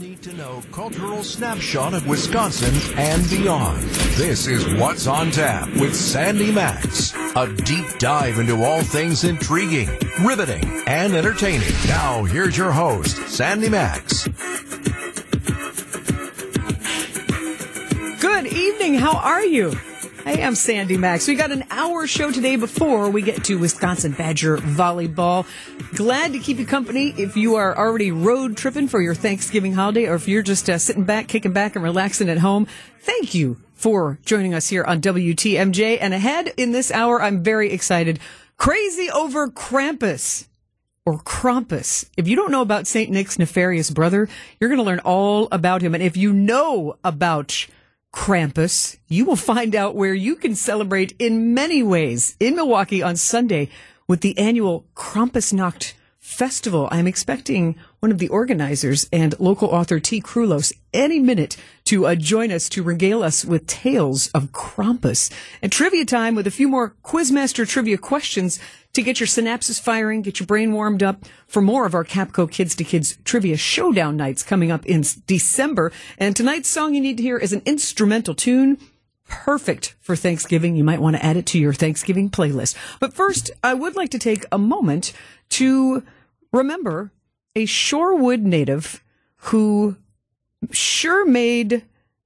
need to know cultural snapshot of Wisconsin and beyond. This is What's on Tap with Sandy Max. A deep dive into all things intriguing, riveting, and entertaining. Now, here's your host, Sandy Max. Good evening. How are you? Hey, I'm Sandy Max. We got an hour show today before we get to Wisconsin Badger volleyball. Glad to keep you company if you are already road tripping for your Thanksgiving holiday, or if you're just sitting back, kicking back, and relaxing at home. Thank you for joining us here on WTMJ. And ahead in this hour, I'm very excited. Crazy over Krampus. Or Krampus. If you don't know about St. Nick's nefarious brother, you're going to learn all about him. And if you know about Krampus, you will find out where you can celebrate in many ways in Milwaukee on Sunday with the annual Krampusnacht Festival. I'm expecting one of the organizers and local author T. Krulos any minute to join us to regale us with tales of Krampus. And trivia time with a few more Quizmaster trivia questions to get your synapses firing, get your brain warmed up for more of our Capco Kids to Kids Trivia Showdown nights coming up in December. And tonight's song you need to hear is an instrumental tune. Perfect for Thanksgiving. You might want to add it to your Thanksgiving playlist. But first, I would like to take a moment to remember a Shorewood native who sure made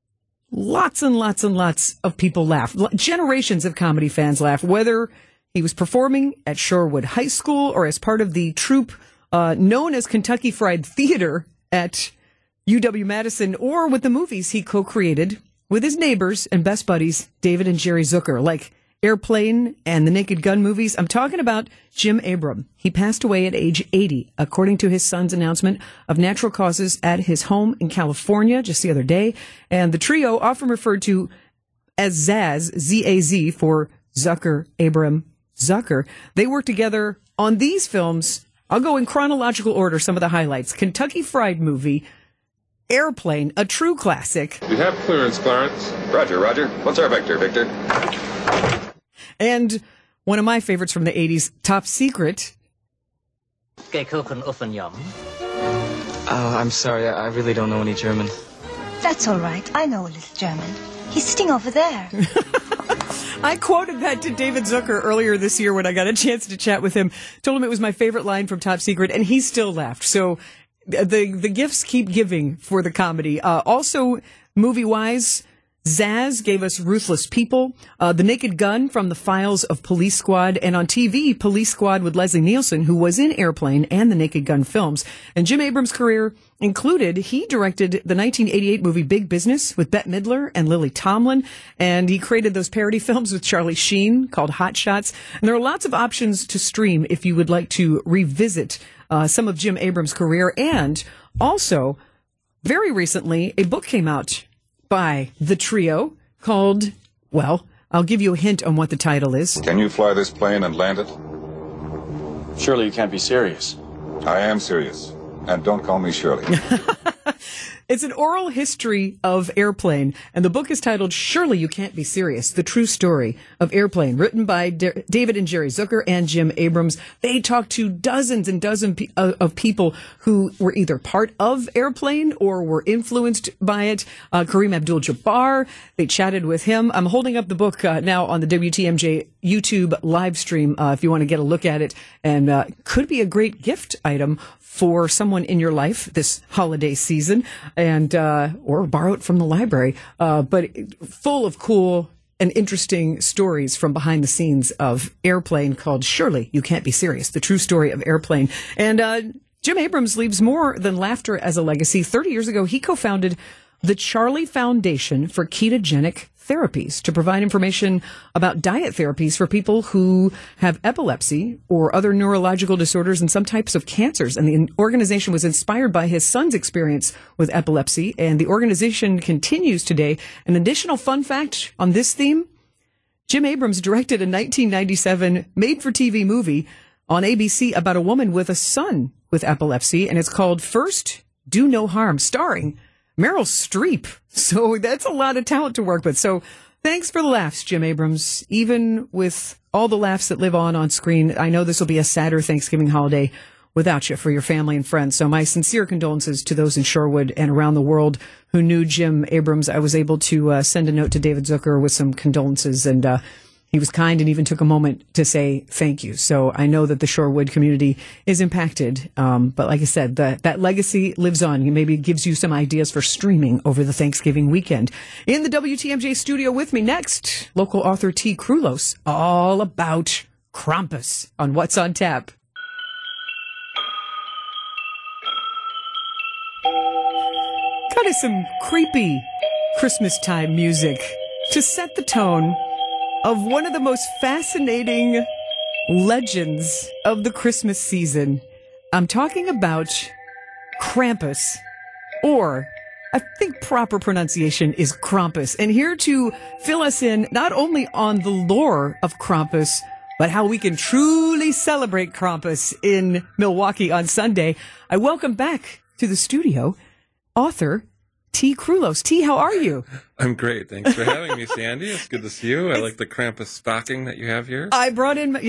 lots and lots and lots of people laugh. Generations of comedy fans laugh, whether he was performing at Shorewood High School or as part of the troupe known as Kentucky Fried Theater at UW-Madison, or with the movies he co-created with his neighbors and best buddies, David and Jerry Zucker, like Airplane and the Naked Gun movies. I'm talking about Jim Abram. He passed away at age 80, according to his son's announcement of natural causes at his home in California just the other day. And the trio, often referred to as Zaz, Z-A-Z, for Zucker, Abram, Zucker, they worked together on these films. I'll go in chronological order, some of the highlights. Kentucky Fried Movie, Airplane, a true classic. We have clearance, Clarence. Roger, Roger. What's our vector, Victor? And one of my favorites from the 80s, Top Secret. I'm sorry, I really don't know any German. That's all right. I know a little German. He's sitting over there. I quoted that to David Zucker earlier this year when I got a chance to chat with him. Told him it was my favorite line from Top Secret, and he still laughed. So the gifts keep giving for the comedy. Also, movie-wise, Zaz gave us Ruthless People, The Naked Gun from the Files of Police Squad, and on TV, Police Squad with Leslie Nielsen, who was in Airplane and the Naked Gun films. And Jim Abrams' career included, he directed the 1988 movie Big Business with Bette Midler and Lily Tomlin, and he created those parody films with Charlie Sheen called Hot Shots. And there are lots of options to stream if you would like to revisit some of Jim Abrams' career. And also, very recently, a book came out by the trio called, well, I'll give you a hint on what the title is. Can you fly this plane and land it? Surely you can't be serious. I am serious. And don't call me Shirley. It's an oral history of Airplane, and the book is titled Surely You Can't Be Serious, The True Story of Airplane, written by David and Jerry Zucker and Jim Abrams. They talked to dozens and dozens of people who were either part of Airplane or were influenced by it. Kareem Abdul-Jabbar, they chatted with him. I'm holding up the book now on the WTMJ YouTube live stream if you want to get a look at it, and could be a great gift item for someone in your life this holiday season, and or borrow it from the library. But full of cool and interesting stories from behind the scenes of Airplane, called Surely You Can't Be Serious, The True Story of Airplane. And Jim Abrams leaves more than laughter as a legacy. 30 years ago, he co-founded the Charlie Foundation for Ketogenic Therapies to provide information about diet therapies for people who have epilepsy or other neurological disorders and some types of cancers. And the organization was inspired by his son's experience with epilepsy, and the organization continues today. An additional fun fact on this theme, Jim Abrams directed a 1997 made-for-TV movie on ABC about a woman with a son with epilepsy, and it's called First, Do No Harm, starring Meryl Streep. So that's a lot of talent to work with. So thanks for the laughs, Jim Abrams. Even with all the laughs that live on screen, I know this will be a sadder Thanksgiving holiday without you for your family and friends. So my sincere condolences to those in Shorewood and around the world who knew Jim Abrams. I was able to send a note to David Zucker with some condolences, and he was kind and even took a moment to say thank you. So I know that the Shorewood community is impacted. But like I said, that legacy lives on. It maybe gives you some ideas for streaming over the Thanksgiving weekend. In the WTMJ studio with me next, local author T. Krulos, all about Krampus on What's on Tap. Kind of some creepy Christmas time music to set the tone of one of the most fascinating legends of the Christmas season. I'm talking about Krampus, or I think proper pronunciation is Krampus. And here to fill us in not only on the lore of Krampus, but how we can truly celebrate Krampus in Milwaukee on Sunday, I welcome back to the studio author T. Krulos. T, how are you? I'm great. Thanks for having me, Sandy. It's good to see you. I like the Krampus stocking that you have here. I brought in, my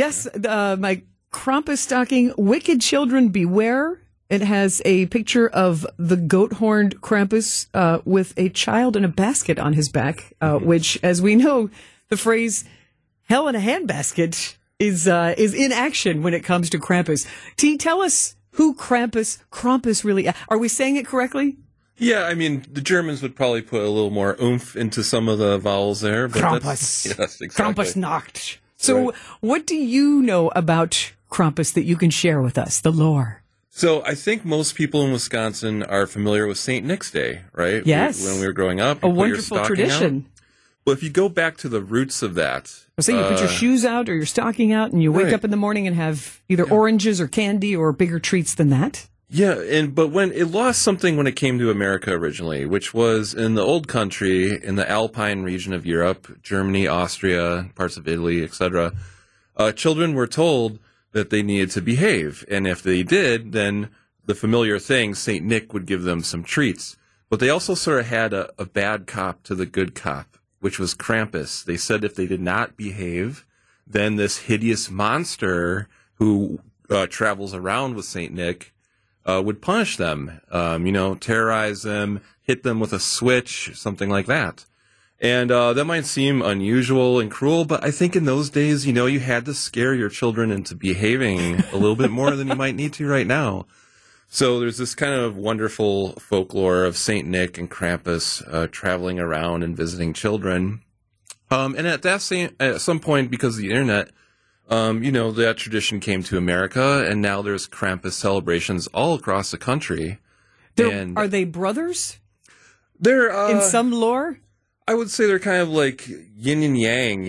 Krampus stocking, Wicked Children Beware. It has a picture of the goat-horned Krampus with a child in a basket on his back, which, as we know, the phrase hell in a handbasket is in action when it comes to Krampus. T, tell us who Krampus really is. Are we saying it correctly? Yeah, I mean, the Germans would probably put a little more oomph into some of the vowels there. But Krampus. Yes, exactly. Krampusnacht. So Right. What do you know about Krampus that you can share with us, the lore? So I think most people in Wisconsin are familiar with St. Nick's Day, right? Yes. When we were growing up. A you put your wonderful stocking tradition. out. Well, if you go back to the roots of that. So you put your shoes out or your stocking out and you wake Right. up in the morning and have either oranges or candy or bigger treats than that? Yeah, but when it lost something when it came to America originally, which was in the old country, in the Alpine region of Europe, Germany, Austria, parts of Italy, etc., children were told that they needed to behave. And if they did, then the familiar thing, St. Nick would give them some treats. But they also sort of had a bad cop to the good cop, which was Krampus. They said if they did not behave, then this hideous monster who travels around with St. Nick would punish them, terrorize them, hit them with a switch, something like that. And that might seem unusual and cruel, but I think in those days, you had to scare your children into behaving a little bit more than you might need to right now. So there's this kind of wonderful folklore of St. Nick and Krampus traveling around and visiting children. And at some point, because of the internet, that tradition came to America, and now there's Krampus celebrations all across the country. Are they brothers They're in some lore? I would say they're kind of like yin and yang.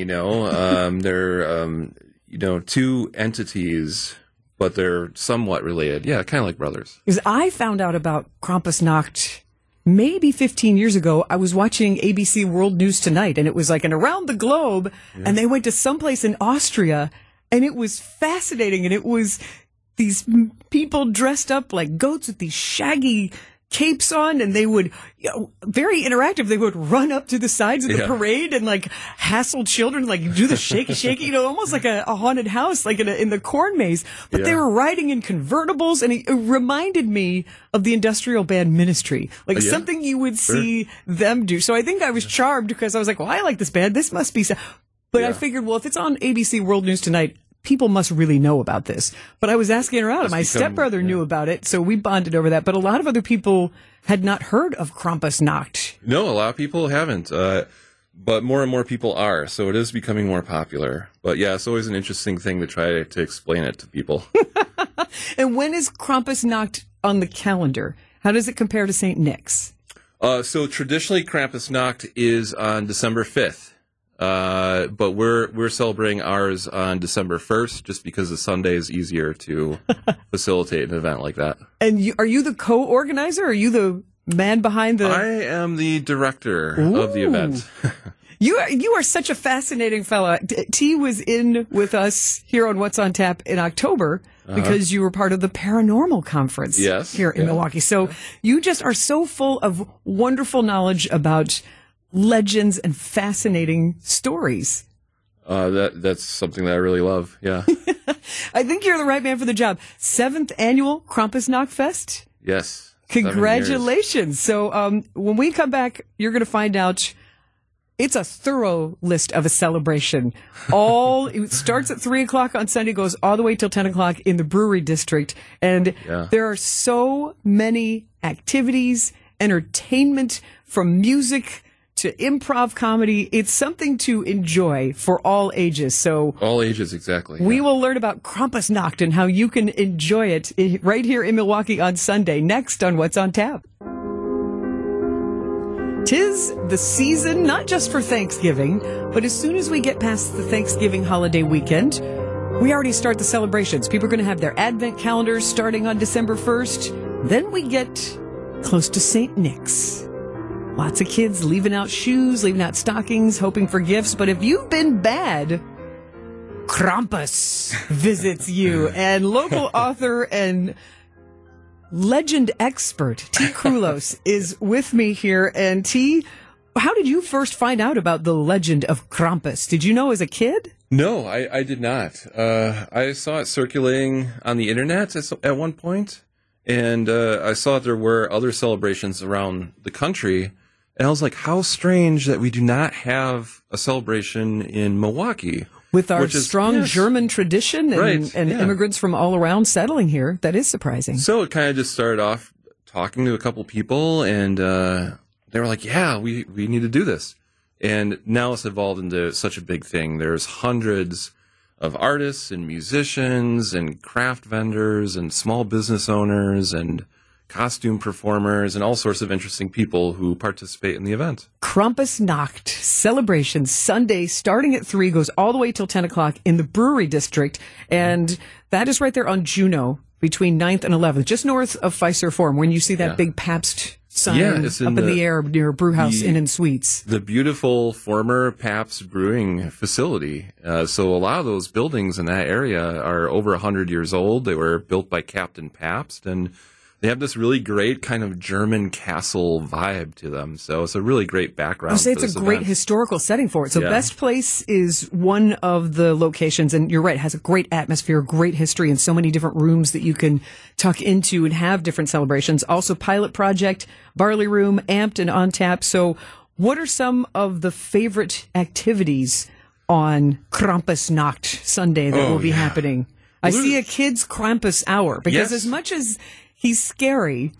They're two entities, but they're somewhat related. Yeah, kind of like brothers. Because I found out about Krampusnacht maybe 15 years ago. I was watching ABC World News Tonight, and it was like an around the globe, and they went to someplace in Austria, and it was fascinating, and it was these people dressed up like goats with these shaggy capes on, and they would, very interactive, they would run up to the sides of the parade and like hassle children, like do the shaky, almost like a haunted house, like in the corn maze. But they were riding in convertibles, and it reminded me of the industrial band Ministry, like something you would see them do. So I think I was charmed because I was like, well, I like this band. This must be. But I figured, well, if it's on ABC World News Tonight, people must really know about this. But I was asking around, and my stepbrother knew about it, so we bonded over that. But a lot of other people had not heard of Krampusnacht. No, a lot of people haven't. But more and more people are, so it is becoming more popular. But yeah, it's always an interesting thing to try to explain it to people. And when is Krampusnacht on the calendar? How does it compare to St. Nick's? So traditionally, Krampusnacht is on December 5th. But we're celebrating ours on December 1st, just because the Sunday is easier to facilitate an event like that. And are you the co-organizer? Or are you the man behind the? I am the director of the event. You are such a fascinating fella. T was in with us here on What's on Tap in October because you were part of the paranormal conference here in Milwaukee. So you just are so full of wonderful knowledge about legends and fascinating stories. That's something that I really love. Yeah. I think you're the right man for the job. 7th annual Krampusnachtfest. Yes. Congratulations. So when we come back, you're going to find out it's a thorough list of a celebration. It starts at 3 o'clock on Sunday, goes all the way till 10 o'clock in the Brewery District. And there are so many activities, entertainment, from music to improv comedy. It's something to enjoy for all ages. So all ages, exactly. We will learn about Krampusnacht and how you can enjoy it right here in Milwaukee on Sunday. Next on What's on Tap. 'Tis the season, not just for Thanksgiving, but as soon as we get past the Thanksgiving holiday weekend, we already start the celebrations. People are going to have their Advent calendars starting on December 1st. Then we get close to St. Nick's. Lots of kids leaving out shoes, leaving out stockings, hoping for gifts. But if you've been bad, Krampus visits you. And local author and legend expert T. Krulos is with me here. And T, how did you first find out about the legend of Krampus? Did you know as a kid? No, I did not. I saw it circulating on the internet at one point, and I saw there were other celebrations around the country. And I was like, how strange that we do not have a celebration in Milwaukee. With our strong German tradition and immigrants from all around settling here, that is surprising. So it kind of just started off talking to a couple people, and they were like, yeah, we need to do this. And now it's evolved into such a big thing. There's hundreds of artists and musicians and craft vendors and small business owners and costume performers and all sorts of interesting people who participate in the event. Krampusnacht celebration Sunday starting at 3 goes all the way till 10 o'clock in the Brewery District. And that is right there on Juneau between 9th and 11th, just north of Pfizer Forum, when you see that big Pabst sign up in the air near Brewhouse Inn and Suites. The beautiful former Pabst brewing facility. So a lot of those buildings in that area are over 100 years old. They were built by Captain Pabst, and they have this really great kind of German castle vibe to them. So it's a really great background. I would say it's a great historical setting for it. So Best Place is one of the locations, and you're right, it has a great atmosphere, great history, and so many different rooms that you can tuck into and have different celebrations. Also Pilot Project, Barley Room, Amped, and On Tap. So what are some of the favorite activities on Krampusnacht Sunday that will be happening? I see a kids' Krampus hour, because as much as he's scary,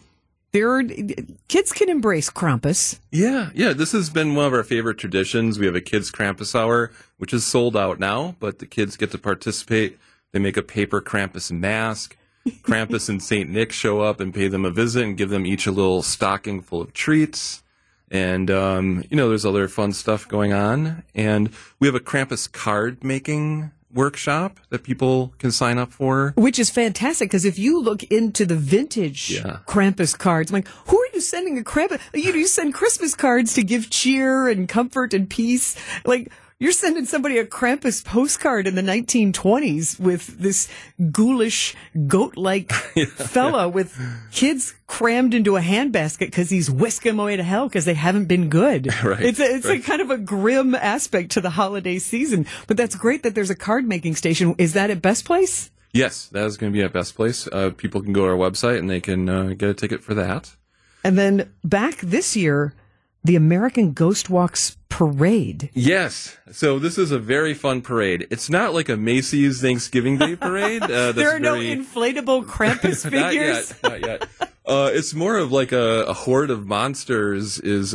kids can embrace Krampus. Yeah. This has been one of our favorite traditions. We have a kids' Krampus hour, which is sold out now, but the kids get to participate. They make a paper Krampus mask. Krampus and St. Nick show up and pay them a visit and give them each a little stocking full of treats. And, there's other fun stuff going on. And we have a Krampus card making workshop that people can sign up for, which is fantastic, because if you look into the vintage Krampus cards, I'm like, who are you sending a Krampus? You send Christmas cards to give cheer and comfort and peace. Like, you're sending somebody a Krampus postcard in the 1920s with this ghoulish, goat-like fella with kids crammed into a handbasket because he's whisking them away to hell because they haven't been good. It's a kind of a grim aspect to the holiday season. But that's great that there's a card-making station. Is that at Best Place? Yes, that is going to be at Best Place. People can go to our website and they can get a ticket for that. And then back this year, the American Ghost Walks Parade. Yes. So this is a very fun parade. It's not like a Macy's Thanksgiving Day parade. There are no inflatable Krampus figures? Not yet. It's more of like a horde of monsters is,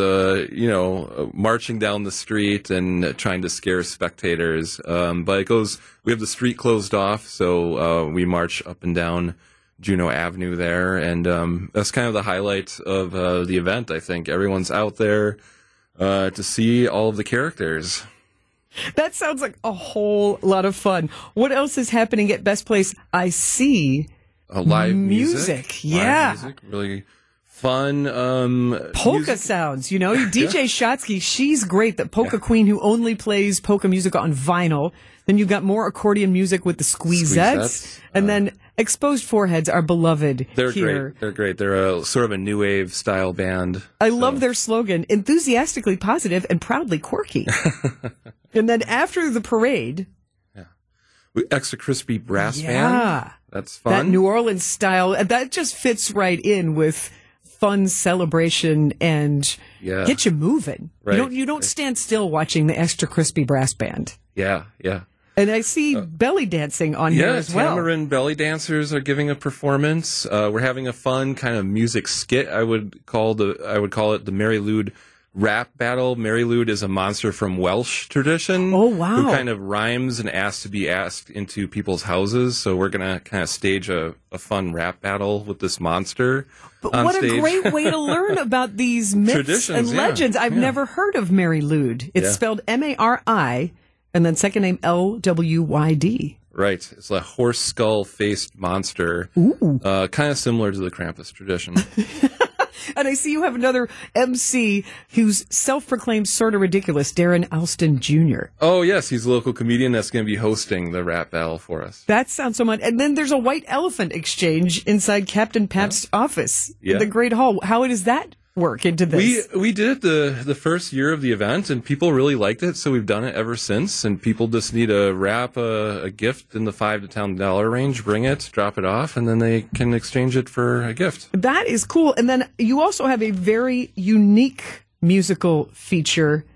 marching down the street and trying to scare spectators. But we have the street closed off, so we march up and down Juneau Avenue there, and that's kind of the highlight of the event. I think everyone's out there to see all of the characters. That sounds like a whole lot of fun. What else is happening at Best Place? I see live music. Yeah, live music, really fun. Polka music. sounds. DJ Shotsky, she's great. The polka queen who only plays polka music on vinyl. Then you've got more accordion music with the Squeezettes. And then Exposed Foreheads are beloved They're here. Great. They're great. They're sort of a new wave style band. I love their slogan, enthusiastically positive and proudly quirky. And then after the parade... Extra Crispy Brass Band. Yeah. That's fun. That New Orleans style, that just fits right in with fun celebration and get you moving. Right. You don't stand still watching the Extra Crispy Brass Band. Yeah. And I see belly dancing on here as well. Tamarin belly dancers are giving a performance. We're having a fun kind of music skit. I would call it the Mary Lude rap battle. Mary Lude is a monster from Welsh tradition. Oh, wow. Who kind of rhymes and asks to be asked into people's houses. So we're going to kind of stage a fun rap battle with this monster. But on what stage. a great way to learn about these myths Traditions, and legends. I've never heard of Mary Lude. It's spelled Mari and then second name Lwyd. Right. It's a horse skull-faced monster. Kind of similar to the Krampus tradition. And I see you have another MC who's self-proclaimed sort of ridiculous, Darren Alston Jr. Oh, yes. He's a local comedian that's going to be hosting the rap battle for us. That sounds so much. And then there's a white elephant exchange inside Captain Pabst's office in the Great Hall. How does that work into this? We did it the first year of the event, and people really liked it, so we've done it ever since. And people just need to wrap a gift in the $5 to $10 range, bring it, drop it off, and then they can exchange it for a gift. That is cool. And then you also have a very unique musical feature.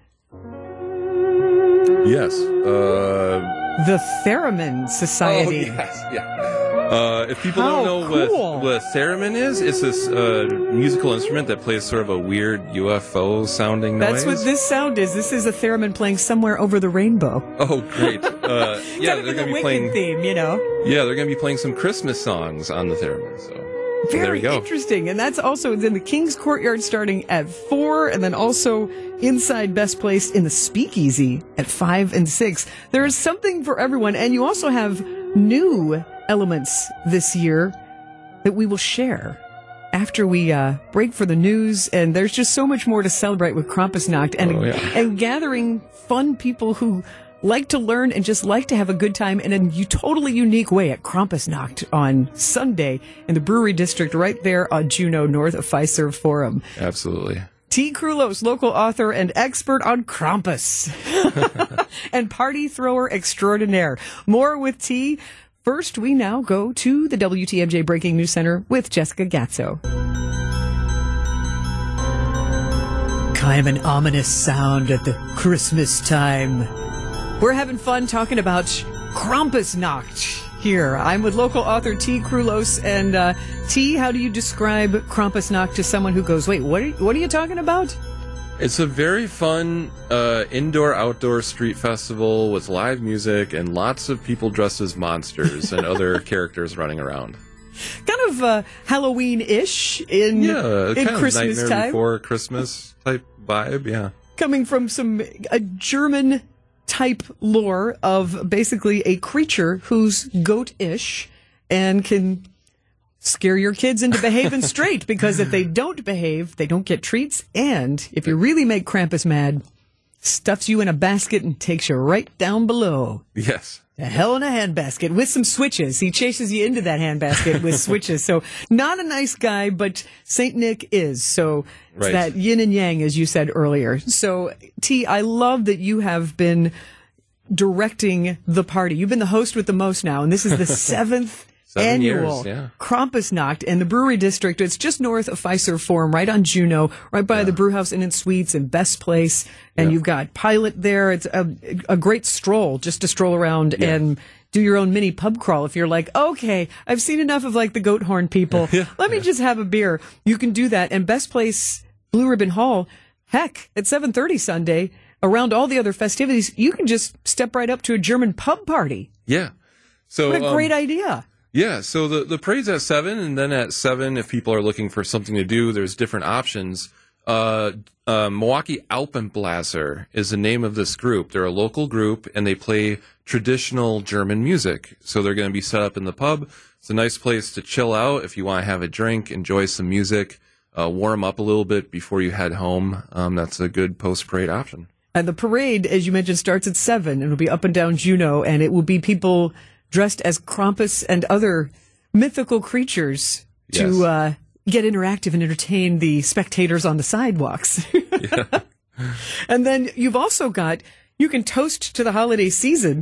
Yes. The Theremin Society. Oh, yes, yeah. If people How don't know cool. what theremin is, it's this musical instrument that plays sort of a weird UFO sounding noise. That's what this sound is. This is a theremin playing somewhere over the rainbow. Oh, great! Kind they're of going to be Wicked playing. theme, you know. Yeah, they're going to be playing some Christmas songs on the theremin. So there Very you go. interesting. And that's also in the King's Courtyard starting at 4, and then also inside Best Place in the Speakeasy at 5 and 6. There is something for everyone. And you also have new elements this year that we will share after we break for the news. And there's just so much more to celebrate with Krampusnacht and gathering fun people who like to learn and just like to have a good time in a totally unique way at Krampusnacht on Sunday in the Brewery District right there on Juneau, north of Fiserv Forum. Absolutely. T. Krulos, local author and expert on Krampus and party thrower extraordinaire. More with T. First, we now go to the WTMJ Breaking News Center with Jessica Gatzo. Kind of an ominous sound at the Christmas time. We're having fun talking about Krampusnacht here. I'm with local author T. Krulos. And T, how do you describe Krampusnacht to someone who goes, wait, what are you talking about? It's a very fun indoor-outdoor street festival with live music and lots of people dressed as monsters and other characters running around. Kind of Halloween-ish in kind of Christmas Nightmare time. Before Christmas type vibe, yeah. Coming from a German type lore of basically a creature who's goat-ish and can scare your kids into behaving straight, because if they don't behave, they don't get treats. And if you really make Krampus mad, stuffs you in a basket and takes you right down below. Yes. The hell in a handbasket with some switches. He chases you into that handbasket with switches. So not a nice guy, but Saint Nick is. So it's Right. that yin and yang, as you said earlier. So T, I love that you have been directing the party. You've been the host with the most now, and this is the 7th 7 annual years, yeah. Krampusnacht in the Brewery District. It's just north of Fiserv Forum, right on Juneau, right by the Brewhouse Inn and Suites and Best Place. And you've got Pilot there. It's a great stroll, just to stroll around and do your own mini pub crawl. If you're like, okay, I've seen enough of like the goat horn people. Let me just have a beer. You can do that. And Best Place, Blue Ribbon Hall, heck, at 7:30 Sunday, around all the other festivities, you can just step right up to a German pub party. Yeah. So What a great idea. Yeah, so the parade's at 7, and then at 7, if people are looking for something to do, there's different options. Milwaukee Alpenbläser is the name of this group. They're a local group, and they play traditional German music. So they're going to be set up in the pub. It's a nice place to chill out if you want to have a drink, enjoy some music, warm up a little bit before you head home. That's a good post-parade option. And the parade, as you mentioned, starts at 7. It'll be up and down Juneau, and it will be people dressed as Krampus and other mythical creatures to get interactive and entertain the spectators on the sidewalks. And then you've also got, you can toast to the holiday season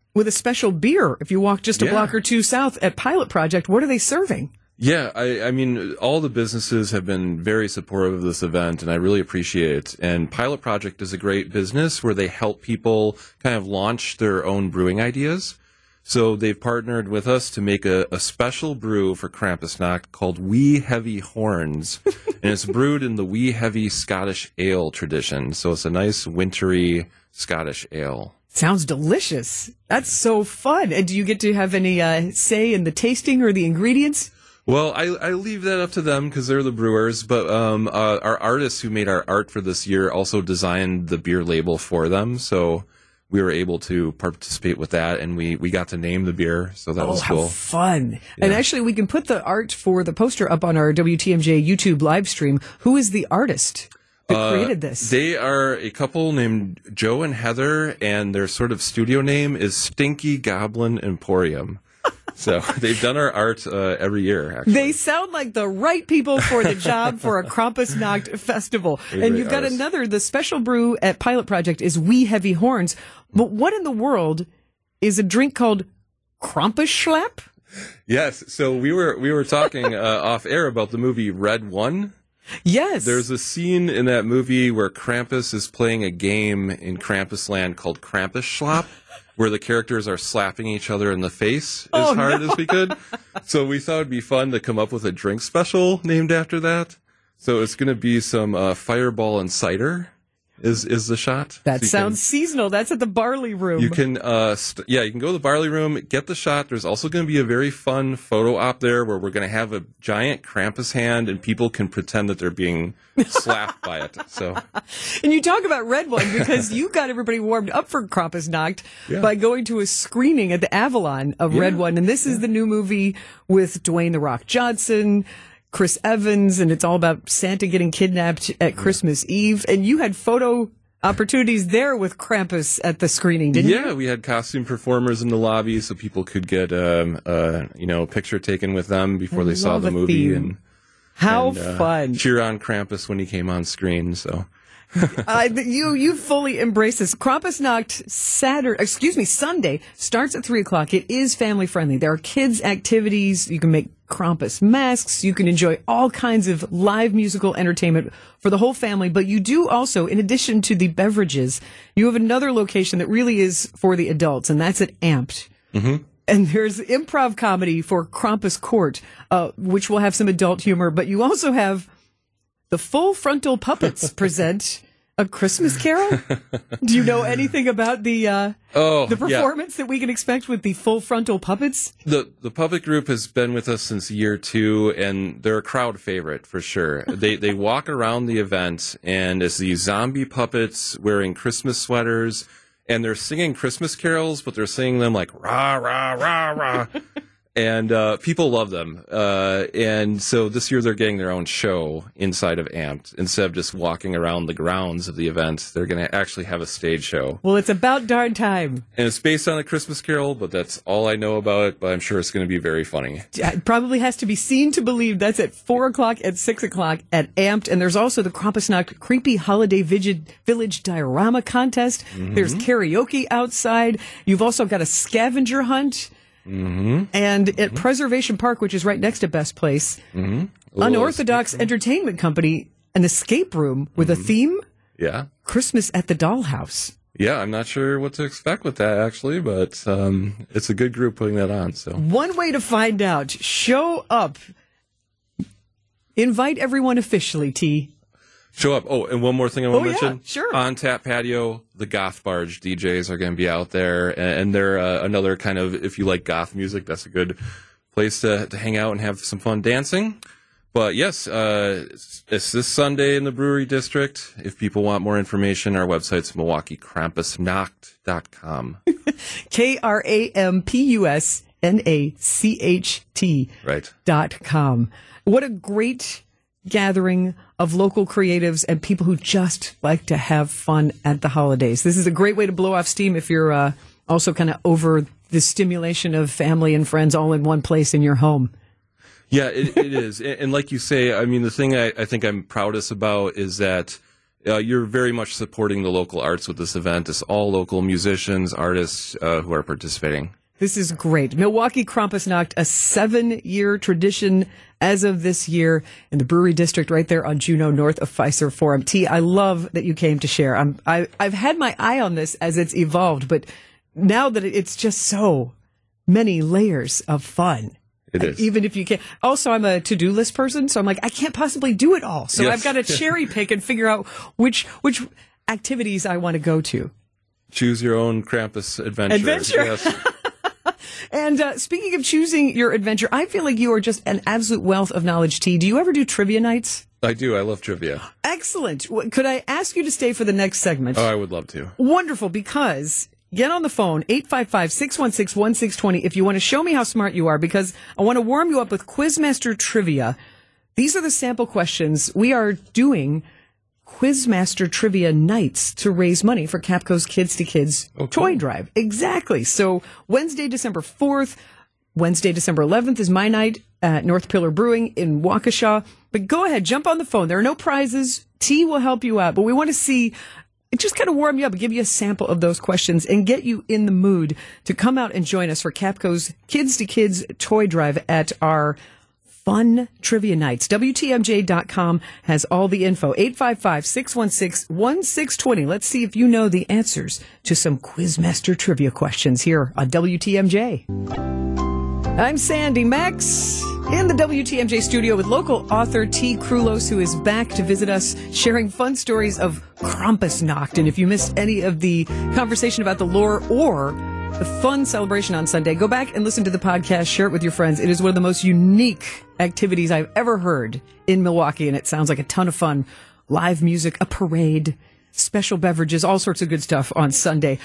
with a special beer. If you walk just a block or two south at Pilot Project, what are they serving? Yeah, I mean, all the businesses have been very supportive of this event, and I really appreciate it. And Pilot Project is a great business where they help people kind of launch their own brewing ideas. So they've partnered with us to make a special brew for Krampusnacht called Wee Heavy Horns, and it's brewed in the Wee Heavy Scottish ale tradition. So it's a nice wintry Scottish ale. Sounds delicious. That's so fun. And do you get to have any say in the tasting or the ingredients? Well, I leave that up to them because they're the brewers, but our artists who made our art for this year also designed the beer label for them, so we were able to participate with that, and we got to name the beer, so that was cool. How fun. Yeah. And actually, we can put the art for the poster up on our WTMJ YouTube live stream. Who is the artist that created this? They are a couple named Joe and Heather, and their sort of studio name is Stinky Goblin Emporium. So they've done our art every year, actually. They sound like the right people for the job for a Krampusnacht festival. And you've got another, the special brew at Pilot Project is Wee Heavy Horns. But what in the world is a drink called Krampusschlapp? Yes. So we were talking off air about the movie Red One. Yes. There's a scene in that movie where Krampus is playing a game in Krampusland called Krampusschlapp, where the characters are slapping each other in the face as hard as we could. So we thought it'd be fun to come up with a drink special named after that. So it's going to be some Fireball and cider is the shot. That sounds seasonal. That's at the Barley Room. You can, you can go to the Barley Room, get the shot. There's also going to be a very fun photo op there where we're going to have a giant Krampus hand and people can pretend that they're being slapped by it. So, and you talk about Red One because you got everybody warmed up for Krampusnacht by going to a screening at the Avalon of Red One, and this is the new movie with Dwayne "The Rock" Johnson, Chris Evans, and it's all about Santa getting kidnapped at Christmas Eve. And you had photo opportunities there with Krampus at the screening, didn't you? Yeah, we had costume performers in the lobby so people could get a picture taken with them before they saw the movie. And how fun. Cheer on Krampus when he came on screen, so... You fully embrace this. Krampusnacht Sunday starts at 3:00. It is family friendly. There are kids activities. You can make Krampus masks. You can enjoy all kinds of live musical entertainment for the whole family. But you do also, in addition to the beverages, you have another location that really is for the adults, and that's at Amped. Mm-hmm. And there's improv comedy for Krampus Court, which will have some adult humor. But you also have the Full Frontal Puppets present A Christmas Carol. Do you know anything about the performance that we can expect with the Full Frontal Puppets? The puppet group has been with us since year 2, and they're a crowd favorite for sure. They walk around the event, and it's these zombie puppets wearing Christmas sweaters, and they're singing Christmas carols, but they're singing them like rah rah rah rah. And people love them. And so this year they're getting their own show inside of Amped. Instead of just walking around the grounds of the event, they're going to actually have a stage show. Well, it's about darn time. And it's based on A Christmas Carol, but that's all I know about it. But I'm sure it's going to be very funny. It probably has to be seen to believe. That's at 4:00, at 6:00 at Amped. And there's also the Krampusnacht Creepy Holiday Village Diorama Contest. Mm-hmm. There's karaoke outside. You've also got a scavenger hunt. Mm-hmm. And at Preservation Park, which is right next to Best Place, Unorthodox Entertainment Company, an escape room with a theme. Yeah. Christmas at the Dollhouse. Yeah, I'm not sure what to expect with that, actually, but it's a good group putting that on. So one way to find out, show up. Invite everyone officially, T. Show up. Oh, and one more thing I want to mention. Yeah, sure. On Tap Patio, the Goth Barge DJs are going to be out there, and they're another kind of, if you like goth music, that's a good place to hang out and have some fun dancing. But yes, it's this Sunday in the Brewery District. If people want more information, our website's MilwaukeeKrampusnacht.com. KrampusNacht. Right. .com. What a great gathering of local creatives and people who just like to have fun at the holidays. This is a great way to blow off steam if you're also kind of over the stimulation of family and friends all in one place in your home. Yeah, it is. And like you say, I mean, the thing I think I'm proudest about is that you're very much supporting the local arts with this event. It's all local musicians, artists who are participating. This is great. Milwaukee Krampusnacht, a 7-year tradition as of this year in the Brewery District right there on Juneau, north of Fiserv Forum. T, I love that you came to share. I've had my eye on this as it's evolved, but now that it's just so many layers of fun. It is. Even if you can't. Also, I'm a to-do list person, so I'm like, I can't possibly do it all. So Yes. I've got to cherry pick and figure out which activities I want to go to. Choose your own Krampus adventure. Yes. And speaking of choosing your adventure, I feel like you are just an absolute wealth of knowledge, T. Do you ever do trivia nights? I do. I love trivia. Excellent. Could I ask you to stay for the next segment? Oh, I would love to. Wonderful, because get on the phone, 855-616-1620, if you want to show me how smart you are, because I want to warm you up with Quizmaster Trivia. These are the sample questions. We are doing Quizmaster Trivia nights to raise money for Capco's Kids to Kids toy drive. Exactly. So Wednesday, December 4th, Wednesday, December 11th is my night at North Pillar Brewing in Waukesha. But go ahead, jump on the phone. There are no prizes. T will help you out. But we want to see, just kind of warm you up, give you a sample of those questions and get you in the mood to come out and join us for Capco's Kids to Kids toy drive at our fun trivia nights. WTMJ.com has all the info. 855-616-1620. Let's see if you know the answers to some Quizmaster trivia questions here on WTMJ. I'm Sandy Max in the WTMJ studio with local author T. Krulos, who is back to visit us, sharing fun stories of Krampusnacht. And if you missed any of the conversation about the lore or the fun celebration on Sunday, go back and listen to the podcast, share it with your friends. It is one of the most unique activities I've ever heard in Milwaukee, and it sounds like a ton of fun. Live music, a parade, special beverages, all sorts of good stuff on Sunday.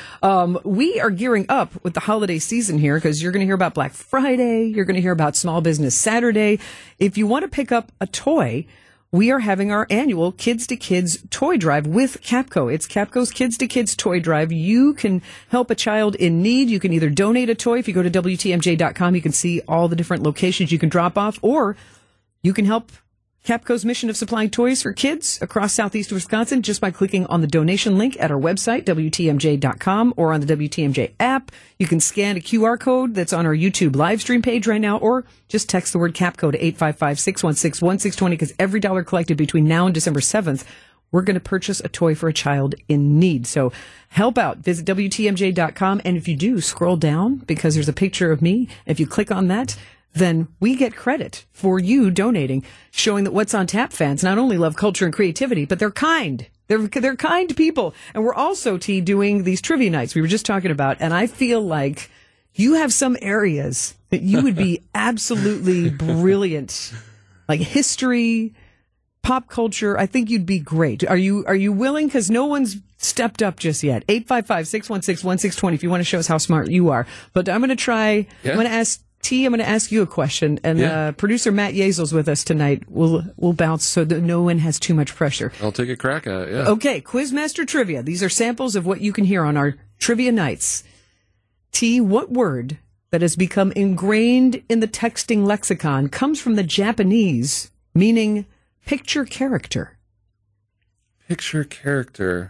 We are gearing up with the holiday season here because you're going to hear about Black Friday. You're going to hear about Small Business Saturday. If you want to pick up a toy, we are having our annual Kids to Kids toy drive with Capco. It's Capco's Kids to Kids toy drive. You can help a child in need. You can either donate a toy. If you go to WTMJ.com, you can see all the different locations you can drop off, or you can help Capco's mission of supplying toys for kids across southeast Wisconsin just by clicking on the donation link at our website, WTMJ.com, or on the WTMJ app. You can scan a QR code that's on our YouTube live stream page right now, or just text the word Capco to 855-616-1620, because every dollar collected between now and December 7th, we're going to purchase a toy for a child in need. So help out. Visit WTMJ.com, and if you do, scroll down, because there's a picture of me. If you click on that, then we get credit for you donating, showing that What's on Tap fans not only love culture and creativity, but they're kind. They're kind people. And we're also, T, doing these trivia nights we were just talking about. And I feel like you have some areas that you would be absolutely brilliant, like history, pop culture. I think you'd be great. Are you willing? Because no one's stepped up just yet. 855-616-1620 if you want to show us how smart you are. But I'm going to try. Yeah. I'm going to ask T, I'm going to ask you a question, and producer Matt Yazel's with us tonight. We'll bounce so that no one has too much pressure. I'll take a crack at it, yeah. Okay, Quizmaster Trivia. These are samples of what you can hear on our trivia nights. T, what word that has become ingrained in the texting lexicon comes from the Japanese, meaning picture character? Picture character.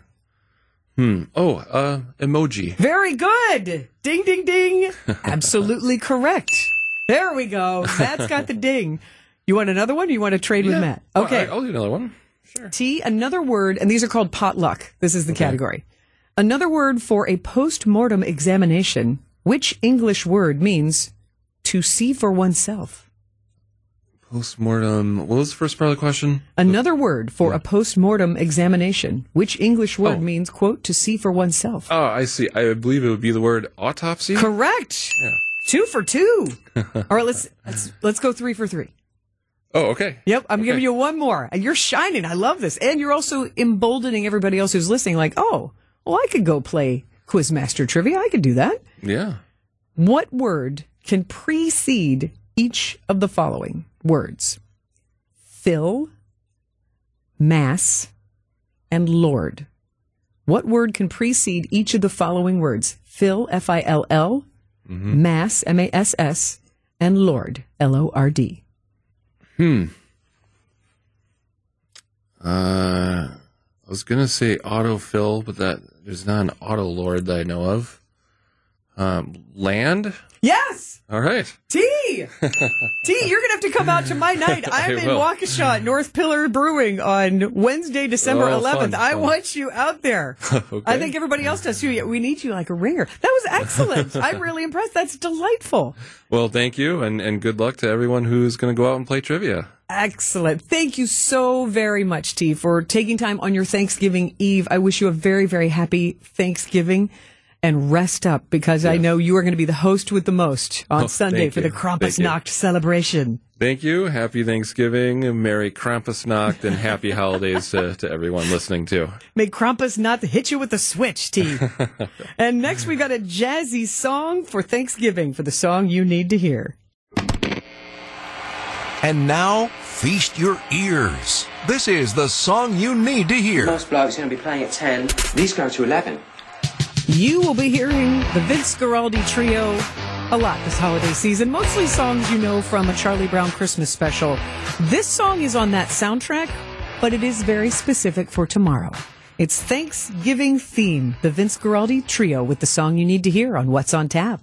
Emoji. Very good. Ding, ding, ding. Absolutely correct. There we go. Matt's got the ding. You want another one, or you want to trade with Matt? Okay. I'll do another one. Sure. T, another word, and these are called potluck. This is the category. Another word for a post-mortem examination. Which English word means to see for oneself? Post-mortem. What was the first part of the question? Another word for a post-mortem examination. Which English word means, quote, to see for oneself? Oh, I see. I believe it would be the word autopsy. Correct. Yeah. 2 for 2. All right, let's go 3 for 3. Oh, okay. Yep, I'm giving you one more. And you're shining. I love this. And you're also emboldening everybody else who's listening, like, oh, well, I could go play Quizmaster Trivia. I could do that. Yeah. What word can precede each of the following words? Fill, mass, and Lord. What word can precede each of the following words? Fill, F-I-L-L, mass, M-A-S-S, and Lord, L-O-R-D. Let's was going to say autofill, but there's not an auto lord that I know of. Land? Yes! All right. T, you're going to have to come out to my night. I'm in Waukesha at North Pillar Brewing on Wednesday, December 11th. Fun. I want you out there. Okay. I think everybody else does too. We need you like a ringer. That was excellent. I'm really impressed. That's delightful. Well, thank you, and good luck to everyone who's going to go out and play trivia. Excellent. Thank you so very much, T, for taking time on your Thanksgiving Eve. I wish you a very, very happy Thanksgiving. And rest up, because I know you are going to be the host with the most on Sunday for the Krampusnacht celebration. Thank you. Happy Thanksgiving, Merry Krampusnacht, and happy holidays to everyone listening, too. May Krampus not hit you with the switch, T. And next we got a jazzy song for Thanksgiving for the song you need to hear. And now, feast your ears. This is the song you need to hear. Most blokes are going to be playing at 10. These go to 11. You will be hearing the Vince Guaraldi Trio a lot this holiday season, mostly songs you know from a Charlie Brown Christmas special. This song is on that soundtrack, but it is very specific for tomorrow. It's Thanksgiving theme, the Vince Guaraldi Trio with the song you need to hear on What's on Tap.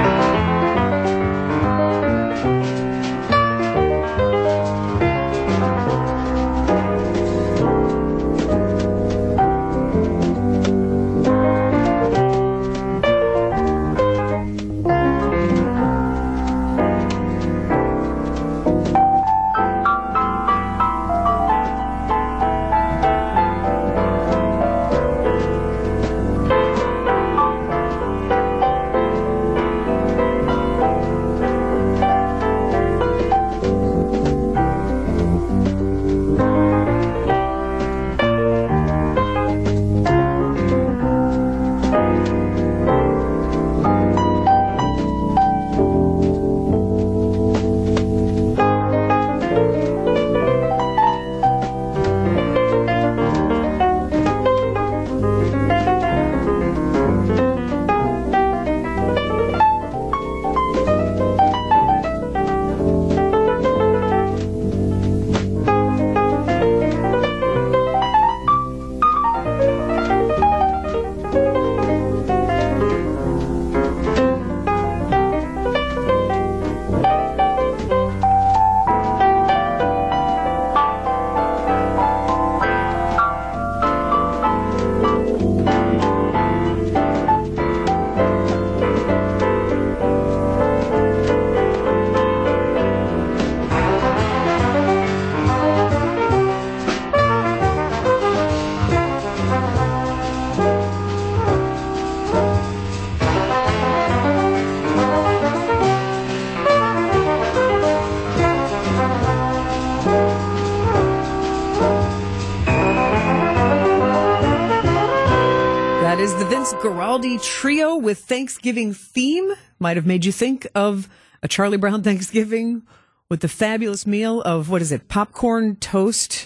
Is the Vince Guaraldi Trio with Thanksgiving theme. Might have made you think of a Charlie Brown Thanksgiving with the fabulous meal of, what is it, popcorn, toast,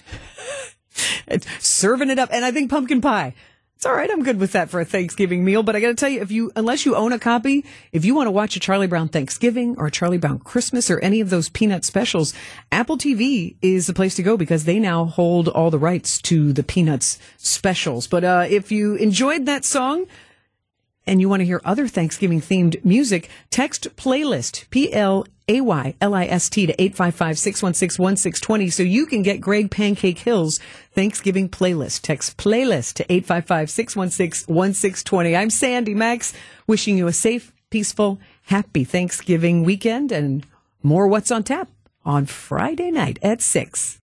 serving it up, and I think pumpkin pie. It's all right. I'm good with that for a Thanksgiving meal. But I got to tell you, unless you own a copy, if you want to watch a Charlie Brown Thanksgiving or a Charlie Brown Christmas or any of those Peanut specials, Apple TV is the place to go because they now hold all the rights to the Peanuts specials. But if you enjoyed that song and you want to hear other Thanksgiving themed music, text playlist, PLAYLIST to 855-616-1620 so you can get Greg Pancake Hill's Thanksgiving playlist. Text playlist to 855-616-1620. I'm Sandy Max, wishing you a safe, peaceful, happy Thanksgiving weekend and more What's on Tap on Friday night at 6.